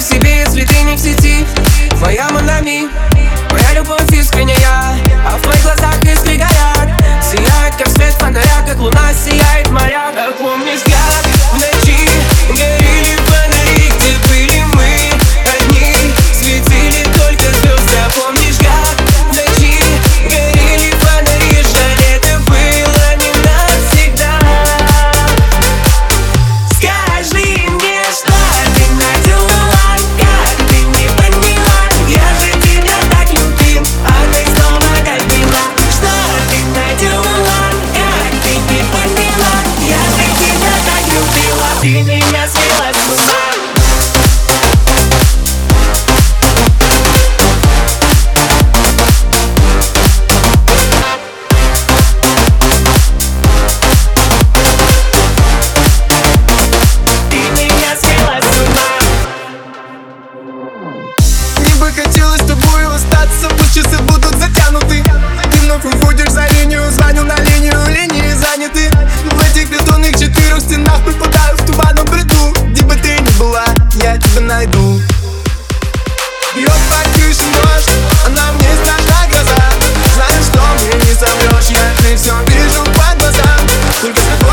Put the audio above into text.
себе, если ты не в сети. Моя монами, моя любовь искренняя, а в твоих глазах искры горят, сияет, как свет фонаря, как луна сияет моря. Как помнишь, как в ночи горели фонари, где были мы одни, светили только звезды. А помнишь, как в ночи горели фонари, жаль, это было не навсегда. Скажи мне, что ты наделала, как ты не поняла, я же тебя так любил, а ты снова обвела. Что ты наделала, как ты не поняла, я же тебя так любила, ты меня свела с ума. Хотелось с тобой остаться, пусть часы будут затянуты. Ты вновь уходишь за линию, звоню на линию, линии заняты. В этих бетонных четырех стенах попадаю в туманном бреду. Где бы ты ни была, я тебя найду. Бьет по крыше дождь, а на мне страшна гроза. Знаю, что мне не соврешь, я ты все вижу по глазам. Только